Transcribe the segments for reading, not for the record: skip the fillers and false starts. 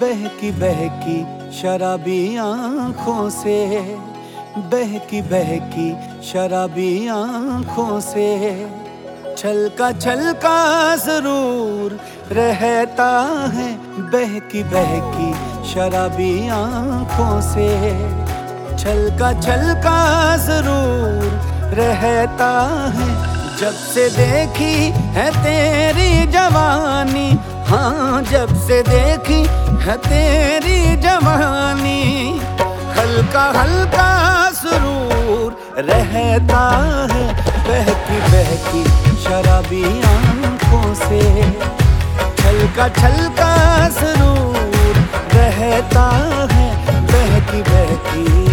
बहकी बहकी शराबी आँखों से, बहकी बहकी शराबी आँखों से छलका छलका जरूर रहता है। बहकी बहकी शराबी आँखों से छलका छलका जरूर रहता है। जब से देखी है तेरी जवानी, हाँ जब से देखी है तेरी जवानी, हल्का हल्का सुरूर रहता है। बहकी बहकी शराबी आँखों से छलका छलका सुरूर रहता है। बहकी बहकी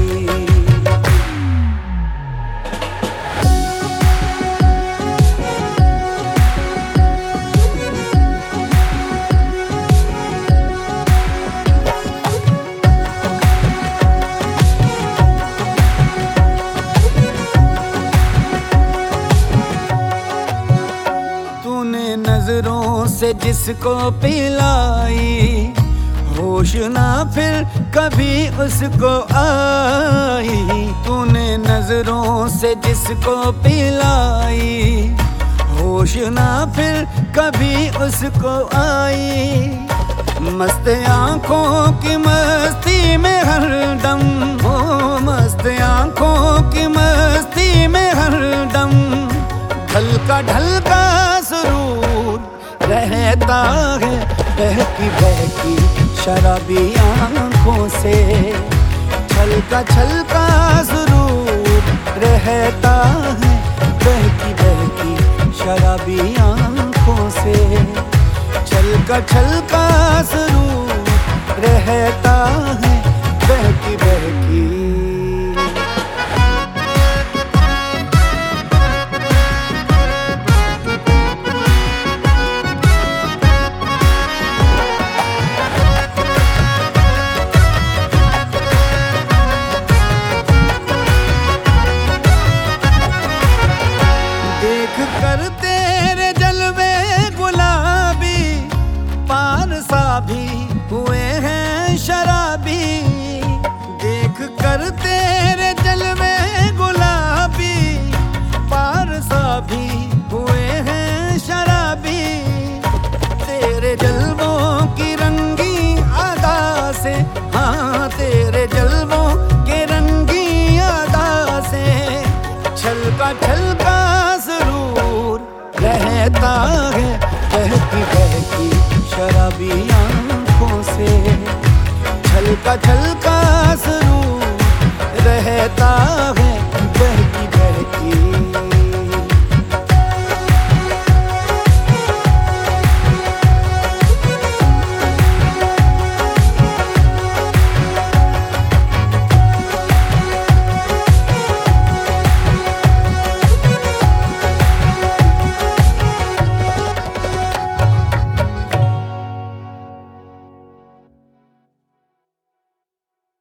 नजरों से जिसको पिलाई, होश ना फिर कभी उसको आई। तूने नजरों से जिसको पिलाई, होश ना फिर कभी उसको आई। मस्त आंखों की मस्ती में हरदम, ओ मस्त आंखों की मस्ती में हरदम ढलका ढलका सुरूर रहता है। बहकी बहकी शराबी आँखों से छलका छलका सुरूर रहता है। बहकी बहकी शराबी आँखों से छलका छलका सुरूर रहता है। बहकी बहकी कर तेरे जलवे गुलाबी, पार सा भी हुए हैं शराबी। देख कर तेरे जलवे गुलाबी, पार सा भी हुए हैं शराबी। तेरे जलवों की रंगी अदा से, हाँ तेरे जलवों के रंगी अदा से छलका छलका रहता है। बहकी बहकी शराबी आँखों से छलका छलका जरूर रहता है।